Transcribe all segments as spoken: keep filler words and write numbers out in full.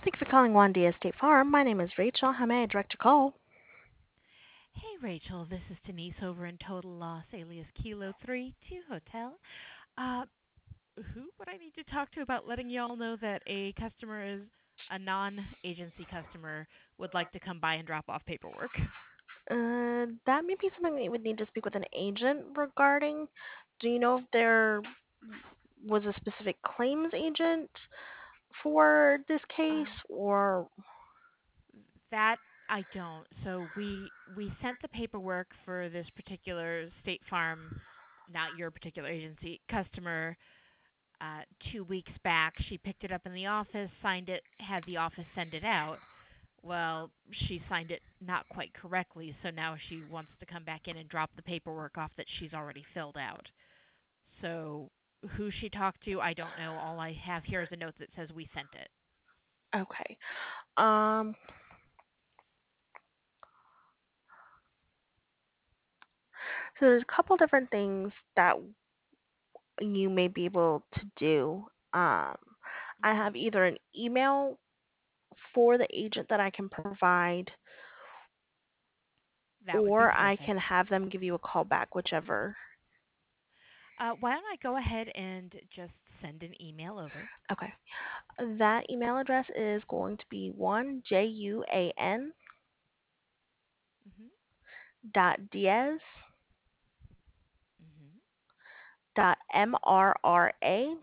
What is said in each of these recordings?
Thank you for calling Juan Diaz State Farm. My name is Rachel. How may I direct your call? Hey Rachel, this is Denise over in Total Loss alias Kilo three two Hotel. Uh, who would I need to talk to about letting y'all know that a customer is a non-agency customer would like to come by and drop off paperwork? Uh, that may be something that you would need to speak with an agent regarding. Do you know if there was a specific claims agent for this case, Um, or that I don't. So we we sent the paperwork for this particular State Farm, not your particular agency customer, uh, two weeks back. She picked it up in the office, signed it, had the office send it out. Well, she signed it not quite correctly, so now she wants to come back in and drop the paperwork off that she's already filled out. So, who she talked to, I don't know. All I have here is a note that says we sent it. okay. Um, so there's a couple different things that you may be able to do. Um, I Mhm. have either an email for the agent that I can provide, That would be or I can perfect. have them give you a call back, whichever. Uh, why don't I go ahead and just send an email over? Okay. That email address is going to be one J U A N Mhm. dot Diaz Mhm. dot M R R A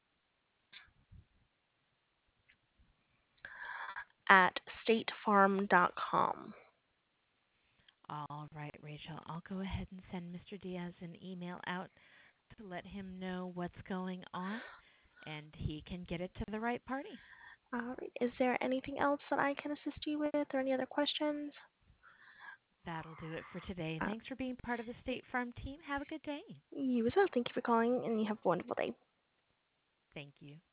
at state farm dot com. All right, Rachel. I'll go ahead and send mister Diaz an email out to let him know what's going on, and he can get it to the right party. All right. Is there anything else that I can assist you with or any other questions? That'll do it for today. Uh, Thanks for being part of the State Farm team. Have a good day. you as well. Thank you for calling and you have a wonderful day. Thank you.